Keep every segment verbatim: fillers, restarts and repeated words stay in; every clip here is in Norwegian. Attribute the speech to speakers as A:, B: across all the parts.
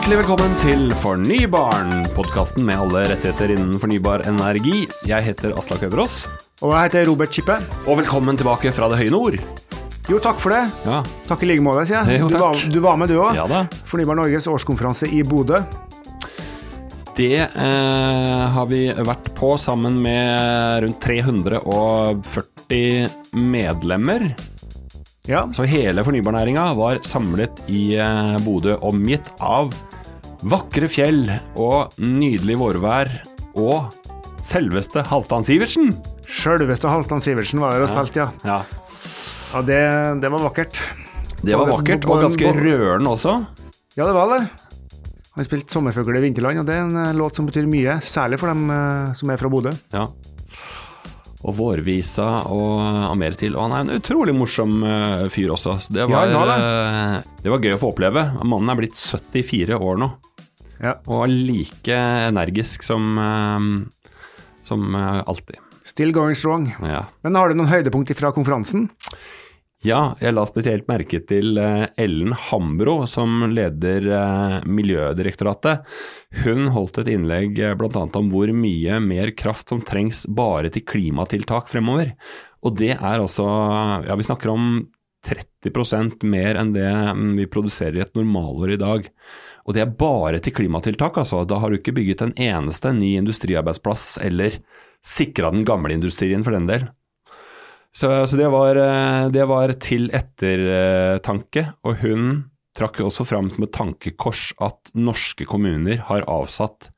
A: Hjertelig velkommen til Fornybaren, podcasten med alle rettigheter innen fornybar energi. Jeg heter Aslak Øverås.
B: Og jeg heter Robert Kippe.
A: Og velkommen tilbake fra det høye nord.
B: Jo, takk for det.
A: Ja.
B: Takk i like måte, sier jeg.
A: Jo,
B: du, var, du var med du også.
A: Ja da.
B: Fornybar Norges årskonferanse i Bodø.
A: Det eh, har vi vært på sammen med rundt tre hundre og førti medlemmer.
B: Ja.
A: Så hele fornybarnæringen var samlet i eh, Bodø, omgitt av vakre fjell og nydelig vårvær og selveste Halvdan Sivertsen.
B: Selveste Halvdan Sivertsen var der og spilte, ja.
A: Ja,
B: Ja, det, det var vakkert.
A: det var vakkert og ganske rørende også.
B: Ja, det var det. Han spilte Sommerfugl i Vinterland, og det er en eh, låt som betyr mye, særlig for dem eh, som er fra Bodø.
A: Ja. Og vårvisa og mer til. Og han er en utrolig morsom uh, fyr også. Så det var,
B: Ja, det.
A: uh, det var gøy å få oppleve. Mannen er blitt syttifire år nå.
B: Ja.
A: Og er like energisk som, uh, som uh, alltid.
B: Still going strong.
A: Ja.
B: Men har du noen høydepunkt fra konferansen?
A: Ja, jeg la spesielt merke til uh, Ellen Hambro, som leder uh, Miljødirektoratet. Hun holdt et innlegg uh, blant annet om hvor mye mer kraft som trengs bare til klimatiltak fremover. Og det er altså, ja, vi snakker om tretti prosent mer enn det um, vi produserer i et normalår i dag. Og det er bare til klimatiltak, altså. Da har du ikke bygget en eneste ny industriarbeidsplass eller sikret den gamle industrien for den del. Så, så det, var, det var til ettertanke, og hun trakk også fram som et tankekors at norske kommuner har avsatt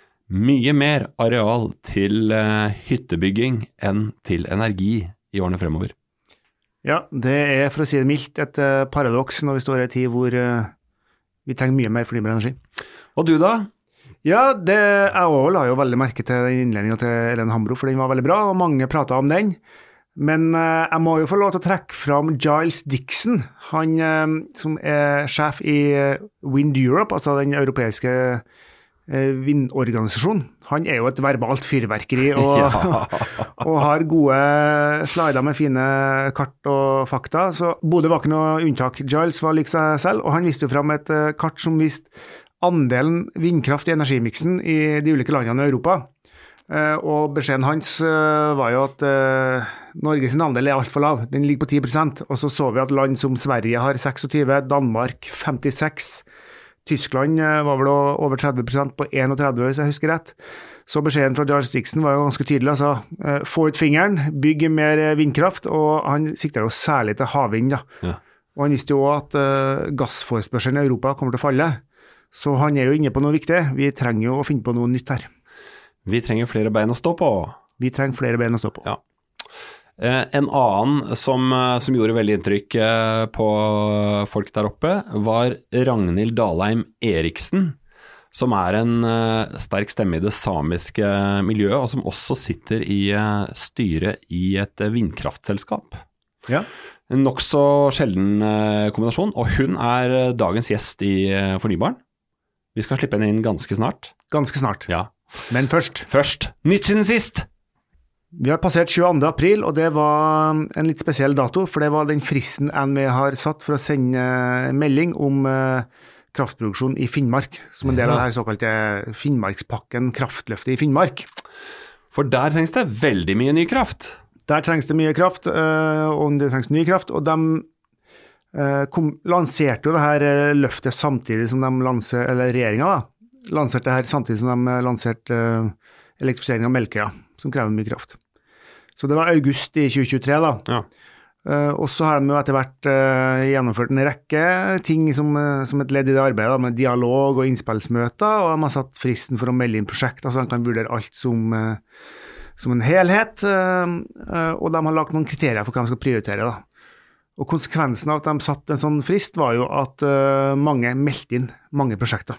A: mye mer areal til hyttebygging enn til energi i årene fremover.
B: Ja, det er, for å si det mildt, et uh, paradoks når vi står i en tid hvor uh, vi trenger mye mer fornybar energi.
A: Og du da?
B: Ja, det, jeg også la jo veldig merke til den innledningen til Ellen Hambro, for den var veldig bra, og mange pratet om den. Men uh, jeg må jo få lov til å trekke fram Giles Dixon, han uh, som er sjef i uh, Wind Europe, altså den europeiske uh, vindorganisasjonen. Han er jo et verbalt fyrverkeri og, ja. og har gode slider med fine kart og fakta, så Bodø var ikke noe unntak. Giles var lik seg selv, og han viste jo frem et uh, kart som viste andelen vindkraft i energimiksen i de ulike landene i Europa. Uh, og beskjeden hans uh, var jo at uh, Norges andel er alt for lav, den ligger på ti prosent, og så så vi at land som Sverige har tjueseks, Danmark femtiseks, Tyskland uh, var vel over tretti prosent på trettien, hvis jeg husker rett. Så beskjeden fra Giles Dixon var jo ganske tydelig, altså uh, få ut fingeren, bygge mer vindkraft, og han sikter jo særlig til havvind, da. Ja. Og han visste jo at uh, gassforespørselen i Europa kommer til å falle, så han er jo inne på noe viktig. Vi trenger jo å finne på noe nytt her.
A: Vi trenger flere bein å stå på.
B: Vi trenger flere bein å stå på.
A: Ja. Eh, en annen som, som gjorde veldig inntrykk eh, på folk der oppe, var Ragnhild Dalheim Eriksen, som er en eh, sterk stemme i det samiske miljøet, og som også sitter i eh, styret i et vindkraftselskap.
B: Ja.
A: En nok så sjelden eh, kombinasjon, og hun er dagens gjest i eh, Fornybaren. Vi skal slippe henne inn ganske snart.
B: Ganske snart.
A: Ja.
B: Men først.
A: Først. Nytt siden sist.
B: Vi har passert tjueandre april, og det var en litt spesiell dato, for det var den fristen N V E har satt for å sende melding om uh, kraftproduksjon i Finnmark, som en del av det her såkalte Finnmarkspakken, kraftløftet i Finnmark.
A: For der trengs det veldig mye ny kraft.
B: Der trengs det mye kraft, uh, og det trengs ny kraft, og de uh, kom, lanserte jo det her løftet samtidig som de lanser, eller regjeringen da, lanserte det her samtidig som de lanserte uh, elektrifisering av Melkøya, som krever mye kraft. Så det var august i tjue tjuetre da.
A: Ja.
B: Uh, og så har de jo etter hvert uh, gjennomført en rekke ting som, uh, som et ledd i det arbeidet, da, med dialog og innspillsmøter, og de har satt fristen for å melde inn prosjekter, så de kan vurdere alt som, uh, som en helhet, uh, uh, og de har lagt noen kriterier for hva de skal prioritere da. Og konsekvensen av at de satt en sånn frist var jo at uh, mange meldte inn mange prosjekter.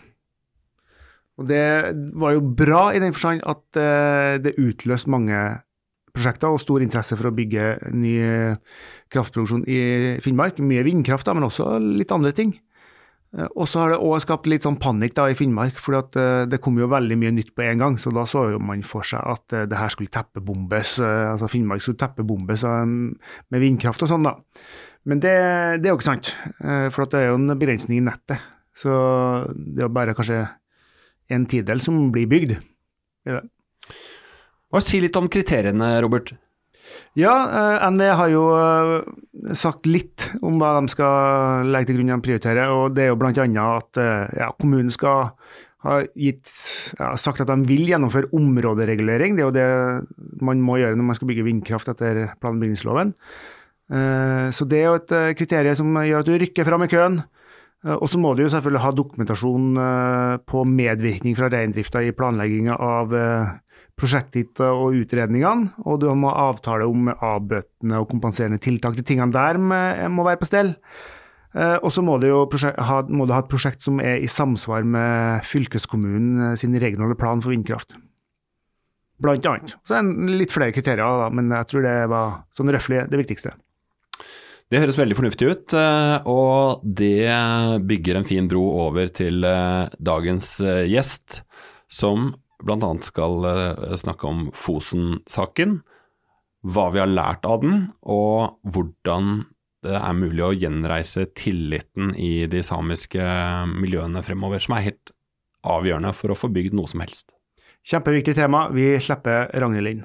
B: Og det var jo bra i den forstand at uh, det utløste mange prosjekter og stor interesse for å bygge ny kraftproduksjon i Finnmark. Mye vindkraft da, men også litt andre ting. Uh, og så har det også skapt litt sånn panikk da i Finnmark, for at, uh, det kom jo veldig mye nytt på en gang, så da så jo man for seg at uh, det her skulle teppebombes, uh, altså Finnmark skulle teppebombes uh, med vindkraft og sånn da. Men det, det er jo ikke sant, uh, for at det er jo en begrensning i nettet. Så det er bare kanskje en tidel som blir bygd. Ja.
A: Hva si litt om kriteriene, Robert?
B: Ja, N V E har jo sagt litt om hva de skal legge til grunn og prioritere, og det er jo blant annet at ja, kommunen skal ha gitt, ja, sagt at de vil gjennomføre områderegulering. Det er jo det man må gjøre når man skal bygge vindkraft etter plan- og bygningsloven. Så det er jo et kriterium som gjør at du rykker fram i køen. Og så må du jo selvfølgelig ha dokumentasjon på medvirkning fra reindrifta i planleggingen av prosjektet og utredningene, og du må avtale om avbøtende og kompenserende tiltak. De tingene der må være på stell. Og så må du jo ha, må du ha et prosjekt som er i samsvar med fylkeskommunen sin regionale plan for vindkraft. Blant annet. Så er det litt flere kriterier, da, men jeg tror det var sånn røffelig det viktigste.
A: Det høres veldig fornuftig ut, og det bygger en fin bro over til dagens gjest, som blant annet skal snakke om Fosen-saken, hva vi har lært av den, og hvordan det er mulig å gjenreise tilliten i de samiske miljøene fremover, som er helt avgjørende for å få bygd noe som helst.
B: Kjempeviktig tema. Vi slipper Ragnhild inn.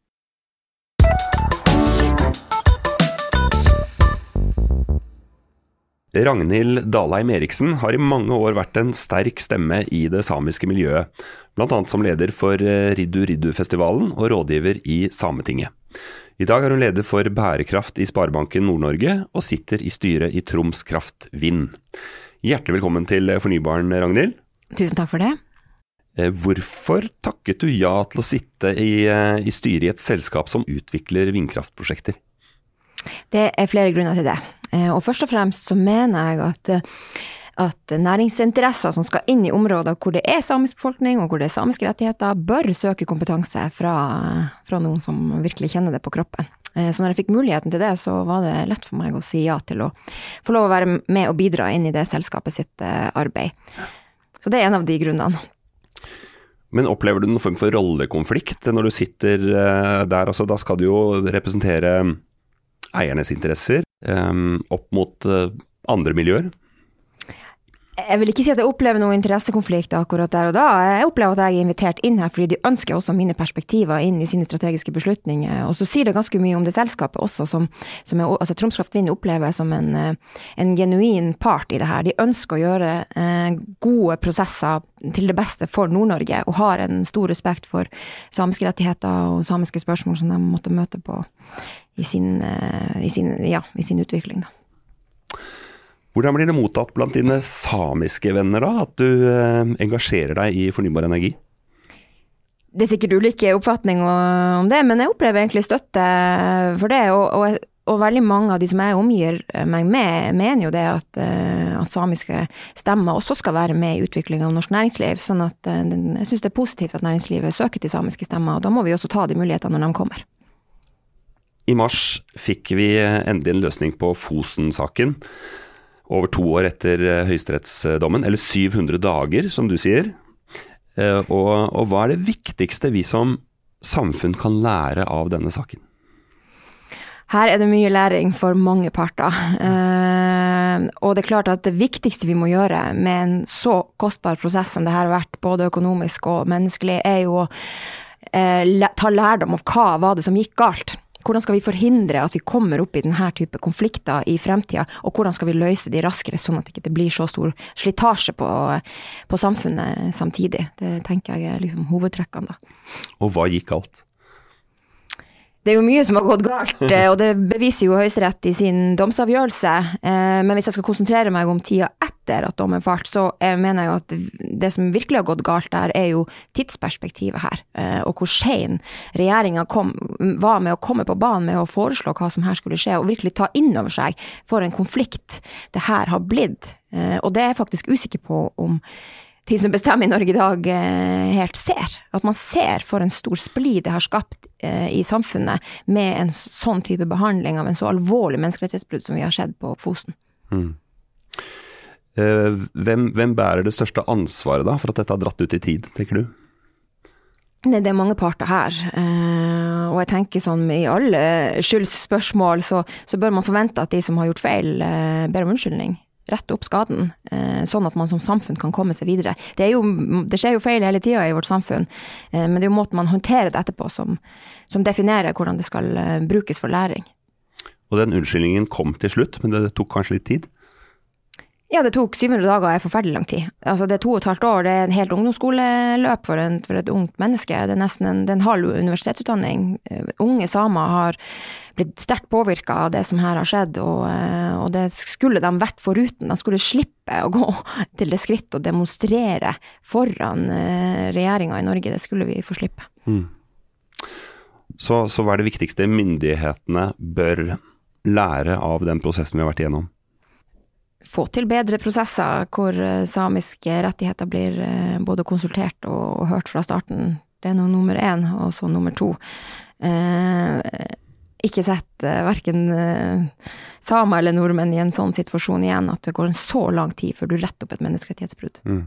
A: Ragnhild Dalheim Eriksen har i mange år vært en sterk stemme i det samiske miljøet, blant annet som leder for Riddu Riddu-festivalen og rådgiver i Sametinget. I dag er hun leder for bærekraft i Sparebanken Nord-Norge og sitter i styret i Troms Kraft Vind. Hjertelig velkommen til Fornybaren, Ragnhild.
C: Tusen takk for det.
A: Hvorfor takket du ja til å sitte i, i styret i et selskap som utvikler vindkraftprosjekter?
C: Det er flere grunner til det. Og først og fremst så mener jeg at, at næringsinteresser som skal inn i områder hvor det er samisk befolkning og hvor det er samiske rettigheter, bør søke kompetanse fra, fra noen som virkelig kjenner det på kroppen. Så når jeg fikk muligheten til det, så var det lett for meg å si ja til å få lov å være med og bidra inn i det selskapet sitt arbeid. Så det er en av de grunnene.
A: Men opplever du noen form for rollekonflikt når du sitter der? Altså, da skal du jo representere eiernes interesser um, opp mot uh, andre miljøer?
C: Jeg vil ikke si at jeg opplever noen interessekonflikt akkurat der og da. Jeg opplever at jeg er invitert inn her fordi de ønsker også mine perspektiver inn i sine strategiske beslutninger. Og så sier det ganske mye om det selskapet også, som, som er, altså Troms Kraft Vind opplever som en, en genuin part i det her. De ønsker å gjøre eh, gode prosesser til det beste for Nord-Norge, og har en stor respekt for samiske rettigheter og samiske spørsmål som de måtte møte på i sin, i sin, ja, i sin utvikling da.
A: Hvordan blir det mottatt blant dine samiske venner da, at du eh, engasjerer deg i fornybar energi?
C: Det er sikkert ulike oppfatninger om det, men jeg opplever egentlig støtte for det, og, og, og veldig mange av de som jeg omgir meg med, mener jo det at, at samiske stemmer også skal være med i utviklingen av norsk næringsliv, sånn at jeg synes det er positivt at næringslivet søker til samiske stemmer, og da må vi også ta de mulighetene når de kommer.
A: I mars fikk vi endelig en løsning på Fosen-saken, over to år etter høyesterettsdommen, eller syv hundre dager, som du sier. Og, og hva er det viktigste vi som samfunn kan lære av denne saken?
C: Her er det mye læring for mange parter. Eh, og det er klart at det viktigste vi må gjøre med en så kostbar prosess som det her har vært, både økonomisk og menneskelig, er jo å eh, ta lærdom av hva var det som gikk galt. Hvordan skal vi forhindre at vi kommer opp i denne type konflikter i fremtiden, og hvordan skal vi løse de raskere, sånn at det ikke blir så stor slitasje på, på samfunnet samtidig. Det tenker jeg er liksom hovedtrekkene da.
A: Og hva gikk galt?
C: Det er jo mye som har gått galt, og det beviser jo Høyesterett i sin domsavgjørelse. Men hvis jeg skal konsentrere meg om tida etter at dommen falt, så mener jeg at det som virkelig har gått galt der er jo tidsperspektivet her, og hvor sen regjeringen kom, var med å komme på banen med å foreslå hva som her skulle skje, og virkelig ta inn over seg for en konflikt det her har blitt. Og det er jeg faktisk usikker på om de som bestemmer i Norge i dag helt ser. At man ser for en stor splid det har skapt i samfunnet med en sånn type behandling av en så alvorlig menneskerettighetsbrudd som vi har sett på Fosen. Mm.
A: Hvem, hvem bærer det største ansvaret da for at dette har dratt ut i tid, tenker du?
C: Det er mange parter her, og jeg tenker sånn i alle skyldsspørsmål så, så bør man forvente at de som har gjort feil ber om unnskyldning. rette opp skaden, eh, sånn at man som samfunn kan komme seg videre. Det, er jo, det skjer jo feil hele tiden i vårt samfunn, eh, men det er jo måten man håndterer det etterpå som, som definerer hvordan det skal eh, brukes for læring.
A: Og den unnskyldningen kom til slutt, men det tok kanskje litt tid?
C: Ja, det tok syv hundre dager er forferdelig lang tid. Altså det er to og et halvt år, det er en helt ungdomsskoleløp for, en, for et ungt menneske. Det er nesten en, det er en halv universitetsutdanning. Unge samer har blitt sterkt påvirket av det som her har skjedd, og, og det skulle de vært foruten. De skulle slippe å gå til det skritt og demonstrere foran regjeringen i Norge. Det skulle vi få slippe.
A: Mm. Så, så hva er det viktigste myndighetene bør lære av den prosessen vi har vært igjennom?
C: Få til bedre prosesser hvor samiske rettigheter blir både konsultert og, og hørt fra starten. Det er noe nummer én, og så nummer to. Eh, ikke sett eh, hverken eh, samer eller nordmenn i en sånn situasjon igjen, at det går en så lang tid før du retter opp et menneskerettighetsbrudd.
A: Mm.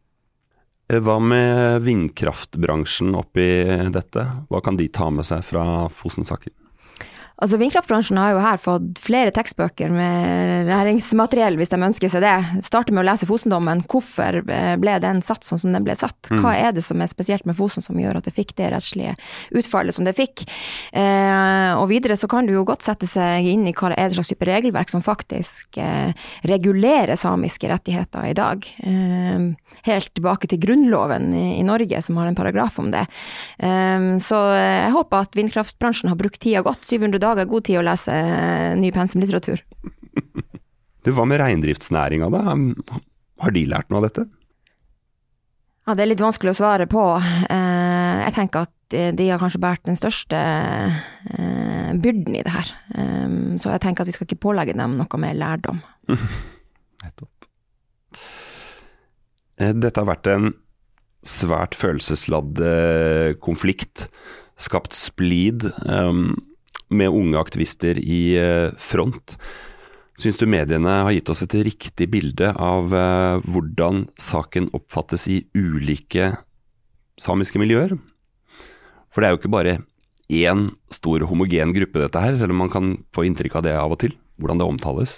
A: Hva med vindkraftbransjen oppi dette? Hva kan de ta med seg fra Fosen-saken?
C: Altså vindkraftbransjen har jo her fått flere tekstbøker med læringsmateriell hvis de ønsker seg det. Starter med å lese Fosen-dommen. Hvorfor ble den satt sånn som den ble satt? Hva er det som er spesielt med Fosen som gjør at det fikk det rettslige utfallet som det fikk? Eh, og videre så kan du jo godt sette seg inn i hva er det slags type regelverk som faktisk eh, regulerer samiske rettigheter i dag. Eh, helt tilbake til grunnloven i, i Norge som har en paragraf om det. Eh, så jeg håper at vindkraftbransjen har brukt tida godt, syv hundre dager er god tid å lese ny pensumlitteratur.
A: Du, hva med reindriftsnæringa da? Har de lært noe av dette?
C: Ja, det er litt vanskelig å svare på. Jeg tenker at de har kanskje båret den største byrden i det her. Så jeg tenker at vi skal ikke pålegge dem noe mer lærdom.
A: Nettopp. Dette har vært en svært følelsesladd konflikt, skapt splid, med unge aktivister i front. Syns du mediene har gitt oss et riktig bilde av hvordan saken oppfattes i ulike samiske miljøer? For det er jo ikke bare én stor homogen gruppe dette her, selv om man kan få inntrykk av det av og til, hvordan det omtales.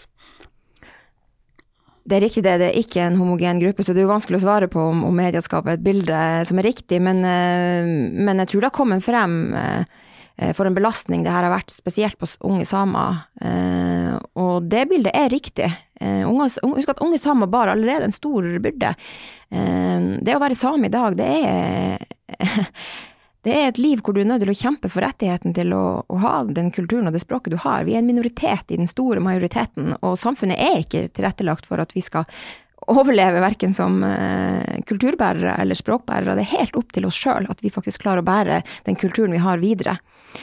C: Det er riktig det, det er ikke en homogen gruppe, så det er jo vanskelig å svare på om, om media skaper et bilde som er riktig, men, men jeg tror det har kommet frem for en belastning det her har vært spesielt på unge samer, eh, og det bildet er riktig. Eh, unge, husk at unge samer bar allerede en stor byrde. Eh, det å være same i dag, det er, det er et liv hvor du er nødt til å kjempe for rettigheten til å, å ha den kulturen og det språket du har. Vi er en minoritet i den store majoriteten, og samfunnet er ikke tilrettelagt for at vi skal overleve hverken som eh, kulturbærere eller språkbærere. Det er helt opp til oss selv at vi faktisk klarer å bære den kulturen vi har videre.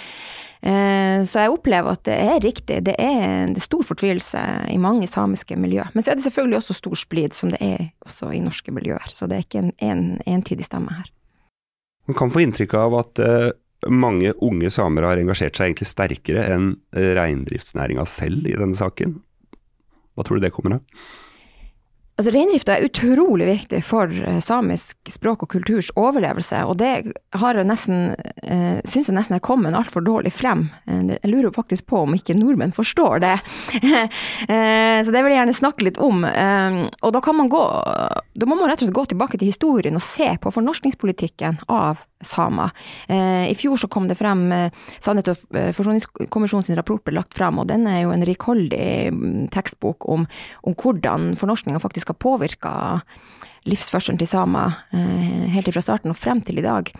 C: Eh, så jeg opplever at det er riktig. Det er, det er stor fortvilelse i mange samiske miljø. Men så er det selvfølgelig også stor splid, som det er også i norske miljøer. Så det er ikke en, en entydig stemme her.
A: Man kan få inntrykk av at eh, mange unge samer har engasjert seg egentlig sterkere enn reindriftsnæringa selv i denne saken. Hva tror du det kommer av?
C: Altså, reindrifta er utrolig viktig for samisk språk og kulturs overlevelse, og det har jeg nesten, eh, synes jeg nesten er kommet alt for dårlig frem. Jeg lurer faktisk på om ikke nordmenn forstår det. eh, så det vil jeg gjerne snakke litt om. Eh, og da kan man gå, da må man rett og slett gå tilbake til historien og se på fornorskningspolitikken av samer. Eh, I fjor så kom det frem, eh, Sannhet og forsoningskommisjonen sin rapport ble lagt frem, og den er jo en rikholdig tekstbok om, om hvordan fornorskningen faktisk har påvirket livsførselen til samer eh, helt fra starten og frem til i dag.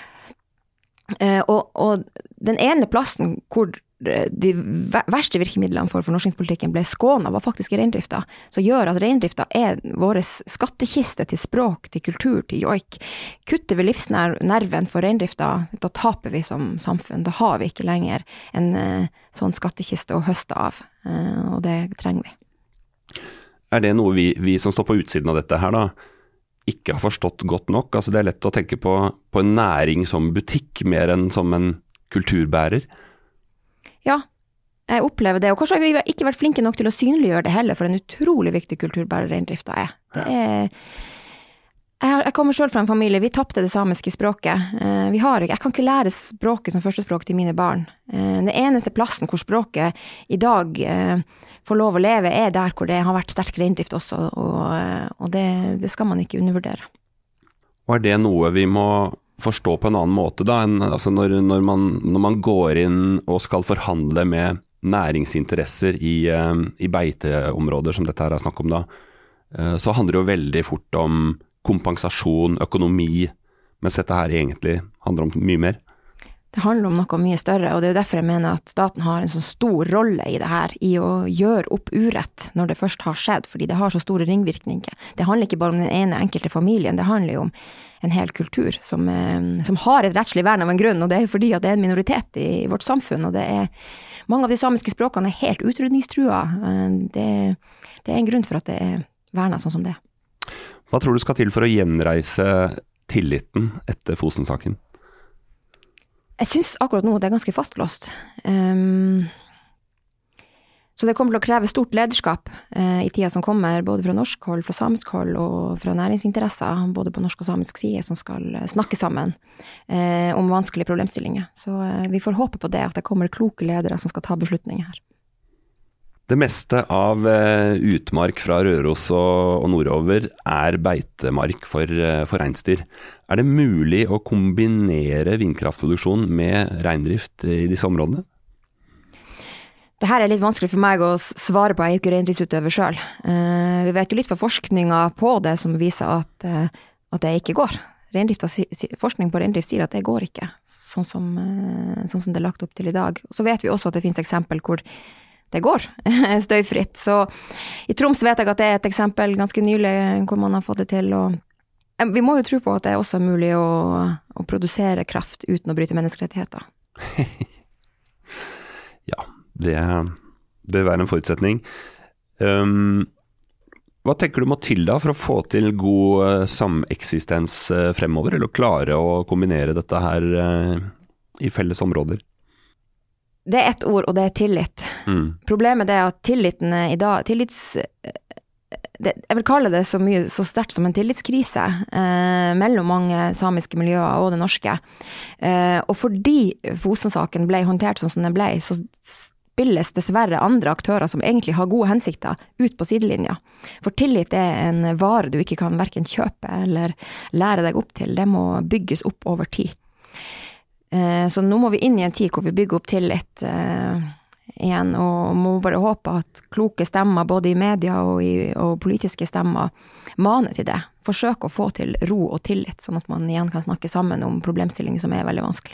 C: Eh, og, og den ene plassen hvor de verste virkemidlene for fornorskningspolitikken ble skånet var faktisk reindrifta, som gjør at reindrifta er vår skattkiste til språk, til kultur, til joik. Kutter vi livsnerven for reindrifta, da taper vi som samfunn. Da har vi ikke lenger en uh, sånn skattkiste å høste av, uh, og det trenger vi.
A: Er det noe vi, vi som står på utsiden av dette her da, ikke har forstått godt nok? Altså det er lett å tenke på, på en næring som butikk, mer enn som en kulturbærer.
C: Ja, jeg opplever det, og kanskje har vi ikke vært flinke nok til å synliggjøre det heller, for en utrolig viktig kulturbærer reindrifta er. Det er Jeg, jeg kommer selv fra en familie, vi tappte det samiske språket. Eh, vi har ikke, jeg kan ikke lære språket som førstespråk til mine barn. Eh, det eneste plassen hvor språket i dag eh, får lov å leve er der hvor det har vært sterk reindrift også, og, og det, det skal man ikke undervurdere.
A: Og er det noe vi må forstå på en annen måte da, enn altså når, når, man, når man går inn og skal forhandle med næringsinteresser i, i beiteområder som dette her er snakk om da, så handler det jo veldig fort om kompensasjon, økonomi, mens dette her egentlig handler om mye mer.
C: Det handler om noe mye større, og det er jo derfor jeg mener at staten har en så stor rolle i det her, i å gjøre opp urett når det først har skjedd, fordi det har så store ringvirkninger. Det handler ikke bare om den ene enkelte familien, det handler jo om en hel kultur som, som har et rettslig vern av en grunn, og det er jo fordi at det er en minoritet i vårt samfunn, og det er, mange av de samiske språkene er helt utrydningstrua. Det, det er en grunn for at det er vernet sånn som det.
A: Hva tror du skal til for å gjenreise tilliten etter Fosen-saken?
C: Jeg synes akkurat nå det er ganske fastlåst. Um, så det kommer til å kreve stort lederskap uh, i tida som kommer, både fra norsk hold, fra samisk hold og fra næringsinteresser, både på norsk og samisk side, som skal snakke sammen uh, om vanskelige problemstillinger. Så uh, vi får håpe på det, at det kommer kloke ledere som skal ta beslutninger her.
A: Det meste av uh, utmark fra Røros og, og nordover er beitemark for, uh, for reinsdyr. Er det mulig å kombinere vindkraftproduksjon med reindrift i disse områdene?
C: Det her er litt vanskelig for meg å svare på, jeg er jo ikke reindriftsutøver selv. Uh, vi vet jo litt fra forskninga på det som viser at, uh, at det ikke går. Forskning på reindrift sier at det går ikke, sånn som, uh, sånn som det er lagt opp til i dag. Og så vet vi også at det finnes eksempel hvor det går støyfritt. Så i Troms vet jeg at det er et eksempel ganske nylig hvor man har fått det til. Og vi må jo tro på at det også er mulig å, å produsere kraft uten å bryte menneskerettigheter.
A: Ja, det bør være en forutsetning. Um, hva tenker du må til da for å få til god sameksistens fremover, eller å klare å kombinere dette her uh, i felles områder?
C: Det er ett ord, og det er tillit. Mm. Problemet er at tilliten i dag, tillits, det, jeg vil kalle det så mye, så sterkt som en tillitskrise eh, mellom mange samiske miljøer og det norske. Eh, og fordi Fosen-saken ble håndtert sånn som den ble, så spilles dessverre andre aktører som egentlig har gode hensikter ut på sidelinja. For tillit er en vare du ikke kan hverken kjøpe eller lære deg opp til. Det må bygges opp over tid. Så nå må vi inn i en tid hvor vi bygger opp tillit uh, igjen, og må bare håpe at kloke stemmer, både i media og, i, og politiske stemmer, maner til det. Forsøk å få til ro og tillit, sånn at man igjen kan snakke sammen om problemstillinger som er veldig vanskelig.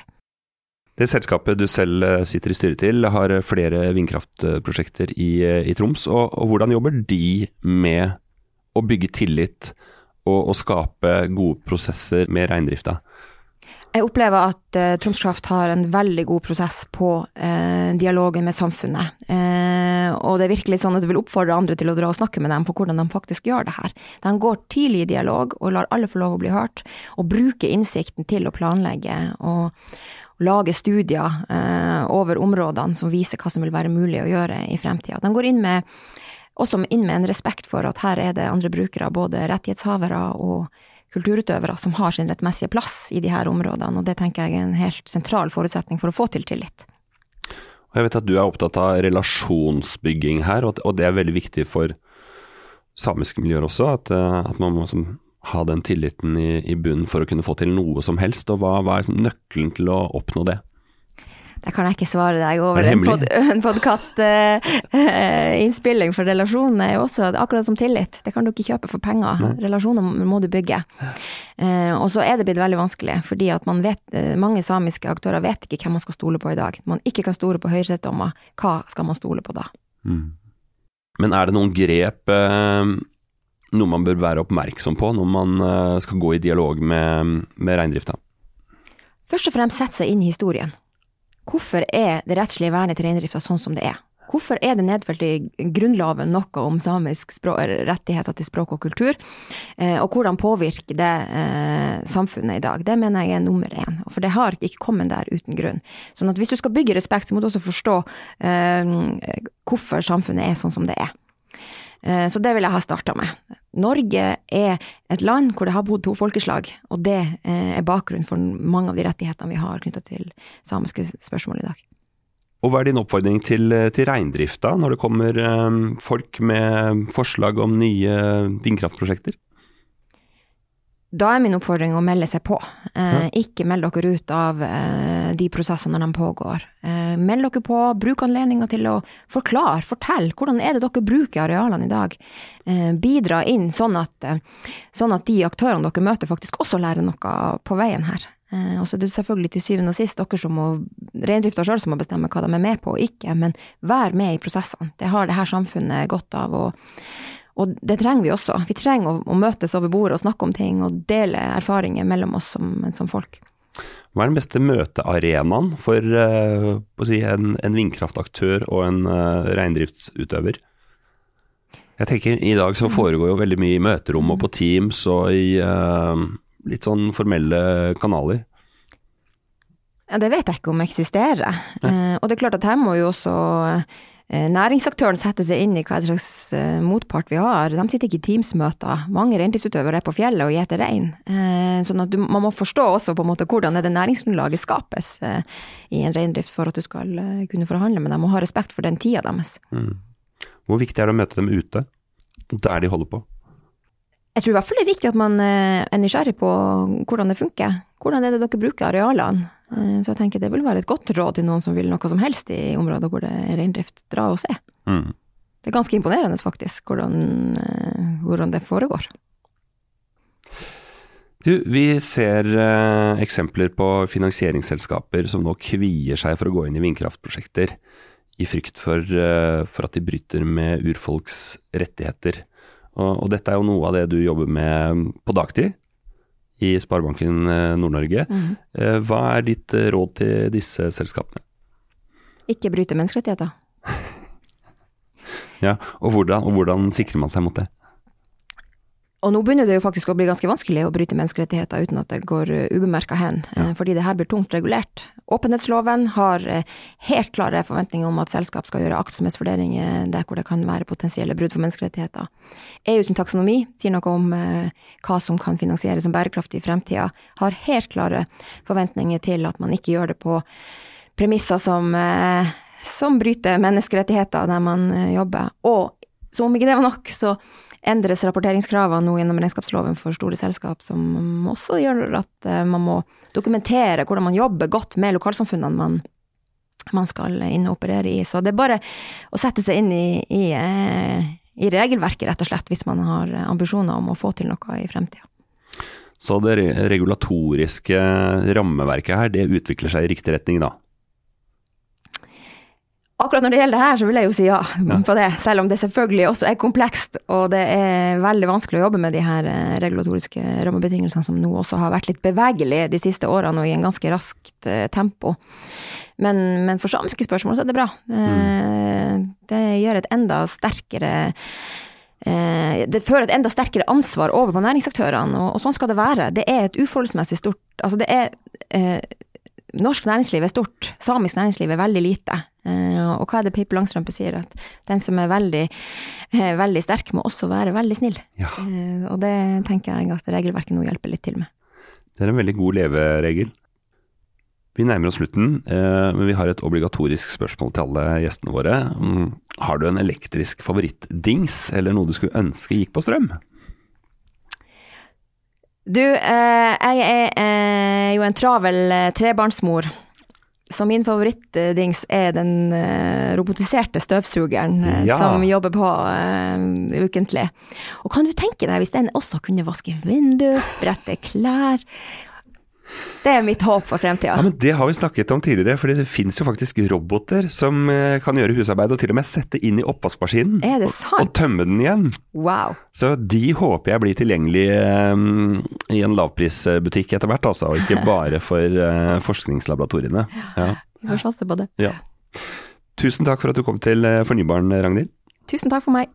A: Det selskapet du selv sitter i styret til har flere vindkraftprosjekter i, i Troms, og, og hvordan jobber de med å bygge tillit og, og skape gode prosesser med reindrifta?
C: Jeg opplever at uh, Troms Kraft har en veldig god prosess på uh, dialogen med samfunnet. Uh, og det er virkelig sånn at jeg vil oppfordre andre til å dra og snakke med dem på hvordan de faktisk gjør det her. De går tidlig i dialog og lar alle få lov å bli hørt, og bruker innsikten til å planlegge og, og lage studier uh, over områdene som viser hva som vil være mulig å gjøre i fremtiden. De går inn med, også inn med en respekt for at her er det andre brukere, både rettighetshavere og kulturutøvere som har sin rettmessige plass i de her områdene, og det tenker jeg er en helt sentral forutsetning for å få til tillit.
A: Jeg vet at du er opptatt av relasjonsbygging her, og det er veldig viktig for samiske miljøer også, at, at man må ha den tilliten i, i bunnen for å kunne få til noe som helst, og hva, hva er nøkkelen til å oppnå det?
C: Det kan jeg ikke svare deg over en, pod, en podcast-innspilling, uh, for relasjonen er jo også akkurat som tillit. Det kan du ikke kjøpe for penger. Nei. Relasjoner må du bygge. Uh, og så er det blitt veldig vanskelig, fordi at man vet, uh, mange samiske aktører vet ikke hvem man skal stole på i dag. Man ikke kan stole på høyesterettsdommer. Hva skal man stole på da?
A: Mm. Men er det noen grep, uh, noe man bør være oppmerksom på når man uh, skal gå i dialog med, med reindrifta?
C: Først og fremst sette seg inn i historien. Hvorfor er det rettslige vernet til reindrifta sånn som det er? Hvorfor er det nedfelt i grunnloven noe om samisk språk, rettigheter til språk og kultur? Eh, og hvordan påvirker det eh, samfunnet i dag? Det mener jeg er nummer én. For det har ikke kommet der uten grunn. Sånn at hvis du skal bygge respekt, så må du også forstå eh, hvorfor samfunnet er sånn som det er. Eh, så det vil jeg ha startet med. Norge er et land hvor det har bodd to folkeslag, og det er bakgrunnen for mange av de rettighetene vi har knyttet til samiske spørsmål i dag.
A: Og hva er din oppfordring til, til reindrifta når det kommer um, folk med forslag om nye vindkraftprosjekter?
C: Da er min oppfordring å melde seg på. Eh, ikke meld dere ut av eh, de prosessene når de pågår. Eh, meld dere på, bruk anledninger til å forklare, fortell, hvordan er det dere bruker arealene i dag? Eh, bidra inn sånn at, eh, sånn at de aktørene dere møter faktisk også lærer noe på veien her. Eh, og så er det selvfølgelig til syvende og sist dere som må, reindrifta selv som må bestemme hva de er med på og ikke, men vær med i prosessene. Det har det her samfunnet godt av å Og det trenger vi også. Vi trenger å, å møtes over bordet og snakke om ting og dele erfaringer mellom oss som, som folk.
A: Hva er den beste møtearenaen for uh, å si, en, en vindkraftaktør og en uh, reindriftsutøver? Jeg tenker i dag så foregår jo veldig mye i møterom og på Teams og i uh, litt sånn formelle kanaler.
C: Ja, det vet jeg ikke om eksisterer. Uh, og det er klart at her må jo også næringsaktøren setter seg inn i hva slags uh, motpart vi har. De sitter ikke i Teams-møter. Mange reindriftsutøvere er på fjellet og gjeter rein. Uh, sånn at du, man må forstå også på en måte hvordan det næringsgrunnlaget skapes uh, i en reindrift for at du skal uh, kunne forhandle med dem og ha respekt for den tida deres.
A: Mm. Hvor viktig er det å møte dem ute, der de holder på?
C: Jeg tror i hvert fall det er viktig at man uh, er nysgjerrig på hvordan det funker. Hvordan er det dere bruker arealene? Så jeg tenker det vil være et godt råd til noen som vil noe som helst i områder hvor det er reindrift. Dra og se. Mm. Det er ganske imponerende faktisk, hvordan, hvordan det foregår.
A: Du, vi ser eh, eksempler på finansieringsselskaper som nå kvier seg for å gå inn i vindkraftprosjekter i frykt for, eh, for at de bryter med urfolks rettigheter. Og, og dette er jo noe av det du jobber med på dagtid i Sparebanken Nord-Norge. Mm. Hva er ditt råd til disse selskapene?
C: Ikke bryte menneskerettigheter.
A: Ja, og hvordan, og hvordan sikrer man seg mot det?
C: Og nå begynner det jo faktisk å bli ganske vanskelig å bryte menneskerettigheter uten at det går ubemerket hen, ja. Fordi det her blir tungt regulert. Åpenhetsloven har helt klare forventninger om at selskap skal gjøre aktsomhetsvurderinger der hvor det kan være potensielle brudd for menneskerettigheter. E U sin taksonomi sier noe om eh, hva som kan finansieres som bærekraftig i fremtiden, har helt klare forventninger til at man ikke gjør det på premisser som, eh, som bryter menneskerettigheter der man eh, jobber. Og så om ikke det var nok, så endres rapporteringskravene nå gjennom regnskapsloven for store selskap, som også gjør at man må dokumentere hvordan man jobber godt med lokalsamfunnene man, man skal inn og operere i. Så det er bare å sette seg inn i, i, i regelverket rett og slett, hvis man har ambisjoner om å få til noe i fremtiden.
A: Så det regulatoriske rammeverket her, det utvikler seg i riktig retning da?
C: Akkurat når det gjelder det her, så vil jeg jo si ja, ja på det, selv om det selvfølgelig også er komplekst, og det er veldig vanskelig å jobbe med de her regulatoriske rammebetingelsene som nå også har vært litt bevegelige de siste årene og i en ganske raskt tempo. Men, men for samiske spørsmål så er det bra. Mm. Det gjør et enda sterkere det fører et enda sterkere ansvar over på næringsaktørene, og, og sånn skal det være. Det er et uforholdsmessig stort, altså det er eh, norsk næringsliv er stort, samisk næringsliv er veldig lite. Uh, og hva er det Pippi Langstrømpe sier? At den som er veldig, uh, veldig sterk må også være veldig snill. Ja. Uh, og det tenker jeg at regelverket nå hjelper litt til med.
A: Det er en veldig god leveregel. Vi nærmer oss slutten, uh, men vi har et obligatorisk spørsmål til alle gjestene våre. Um, har du en elektrisk favorittdings, eller noe du skulle ønske gikk på strøm?
C: Du, uh, jeg er uh, jo en travel uh, trebarnsmor. Så min favorittdings er den uh, robotiserte støvsugeren uh, ja. Som jobber på uh, ukentlig. Og kan du tenke deg hvis den også kunne vaske vindu, brette klær? Det er mitt håp for fremtiden.
A: Ja, men det har vi snakket om tidligere, for det finnes jo faktisk roboter som uh, kan gjøre husarbeid og til og med sette inn i oppvaskmaskinen
C: er det sant?
A: Og, og tømme den igjen.
C: Wow.
A: Så de håper jeg blir tilgjengelig um, i en lavprisbutikk etter hvert, altså, og ikke bare for uh, forskningslaboratoriene. Ja.
C: Vi får satse på det.
A: Ja. Tusen takk for at du kom til Fornybaren, Ragnhild.
C: Tusen takk for meg.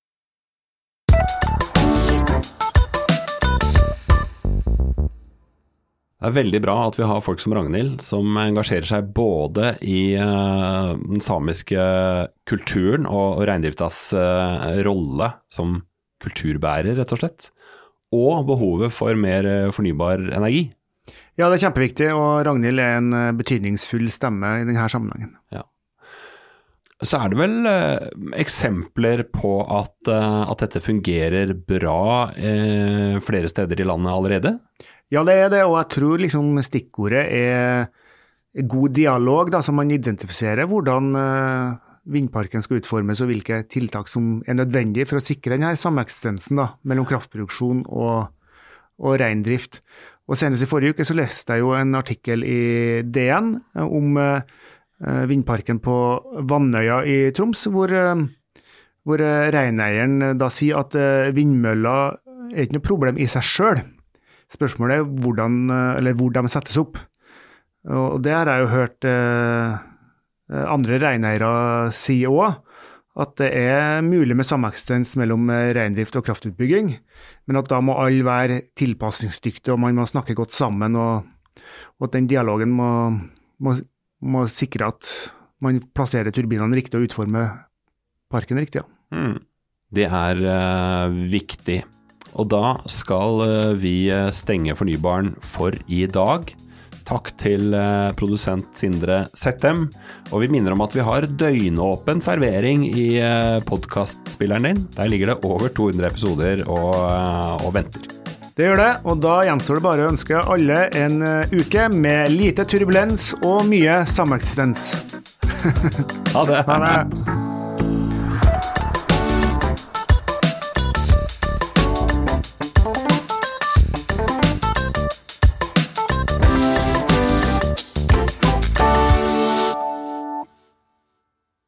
A: Det er veldig bra at vi har folk som Ragnhild, som engasjerer seg både i uh, den samiske kulturen og, og reindriftas uh, rolle som kulturbærer, rett og slett. Og behovet for mer fornybar energi.
B: Ja, det er kjempeviktig, og Ragnhild er en betydningsfull stemme i denne sammenhengen.
A: Ja. Så er det vel eh, eksempler på at, eh, at dette fungerer bra eh, flere steder i landet allerede?
B: Ja, det er det, og jeg tror liksom stikkordet er god dialog, da, så man identifiserer hvordan eh, vindparken skal utformes og hvilke tiltak som er nødvendige for å sikre denne sameksistensen da, mellom kraftproduksjon og, og reindrift. Og senest i forrige uke så leste jeg jo en artikkel i D N om eh, vindparken på Vannøya i Troms, hvor, hvor reineieren da sier at vindmøller er ikke noe problem i seg selv. Spørsmålet er hvordan, eller hvor de settes opp. Og det har jeg jo hørt eh, andre reineiere si også, at det er mulig med sameksistens mellom reindrift og kraftutbygging, men at da må alle være tilpasningsdyktige, og man må snakke godt sammen, og, og at den dialogen må, må må sikre at man plasserer turbinene riktig og utformer parken riktig. Ja.
A: Mm. Det er uh, viktig. Og da skal uh, vi stenge fornybaren for i dag. Takk til uh, produsent Sindre Settem. Og vi minner om at vi har døgnåpen servering i uh, podcastspilleren din. Der ligger det over to hundre episoder og, uh, og venter.
B: Det gjør det, og da gjenstår det bare å ønske alle en uke med lite turbulens og mye sameksistens.
A: Ha det!
B: Ha det!